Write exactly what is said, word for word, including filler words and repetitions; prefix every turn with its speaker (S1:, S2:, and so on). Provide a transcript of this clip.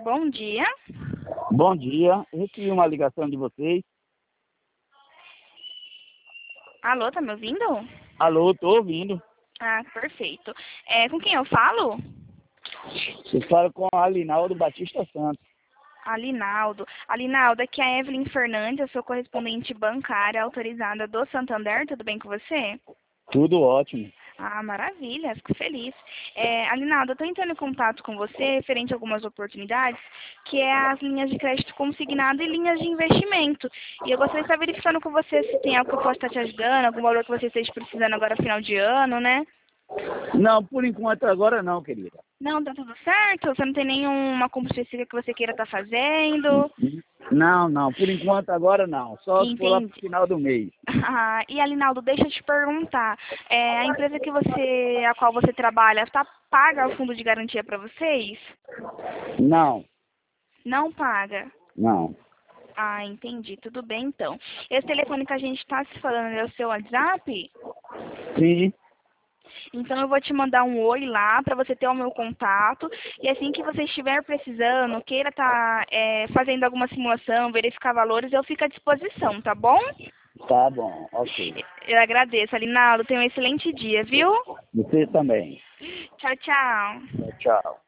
S1: bom dia.
S2: Bom dia, recebi uma ligação de vocês.
S1: Alô, tá me ouvindo?
S2: Alô, tô ouvindo.
S1: Ah, perfeito. É, com quem eu falo?
S2: Eu falo com a Alinaldo Batista Santos.
S1: Alinaldo. Alinaldo, aqui é a Evelyn Fernandes, eu sou correspondente bancária autorizada do Santander, tudo bem com você?
S2: Tudo ótimo.
S1: Ah, maravilha, fico feliz. É, Alinaldo, eu estou entrando em contato com você referente a algumas oportunidades, que é as linhas de crédito consignado e linhas de investimento. E eu gostaria de estar verificando com você se tem algo que eu possa estar te ajudando, algum valor que você esteja precisando agora final de ano, né?
S2: Não, por enquanto agora não, querida.
S1: Não, tá tudo certo? Você não tem nenhuma compra específica que você queira estar fazendo?
S2: Não, não, por enquanto agora não. Só se for lá pro
S1: Entendi.
S2: final do mês.
S1: Ah, e Alinaldo, deixa eu te perguntar, é, a empresa que você, a qual você trabalha, tá, paga o fundo de garantia para vocês?
S2: Não,
S1: Não paga?
S2: não.
S1: Ah, entendi. Tudo bem, então. Esse telefone que a gente está se falando é o seu WhatsApp?
S2: Sim,
S1: Então eu vou te mandar um oi lá para você ter o meu contato. E assim que você estiver precisando, queira estar é, fazendo alguma simulação, verificar valores, eu fico à disposição, tá bom?
S2: tá bom, ok.
S1: Eu agradeço, Alinaldo. Tenha um excelente dia, viu?
S2: Você também.
S1: Tchau, tchau.
S2: Tchau.